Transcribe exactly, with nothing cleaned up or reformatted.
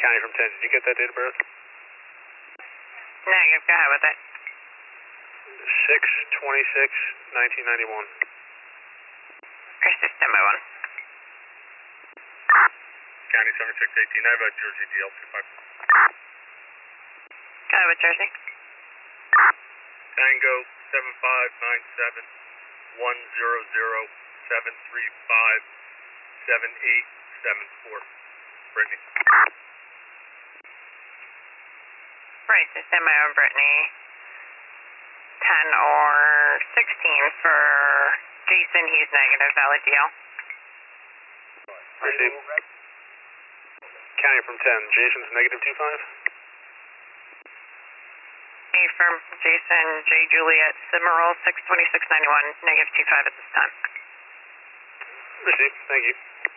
County from ten, did you get that date of birth? Negative, go ahead with it. six twenty-six nineteen ninety-one. Chris, standby one. County seventy-six eighteen, I have a Jersey D L two five. Go ahead with Jersey. Tango seven five nine seven one zero zero seven three five seven eight seven four. Brittany. Right, so standby on Brittany. ten or sixteen for Jason, he's negative, valid D L. Received. County from ten, Jason's negative two five. Affirm, Jason, J. Juliet, Cimarron, six twenty-six ninety-one, negative two five at this time. Received, thank you.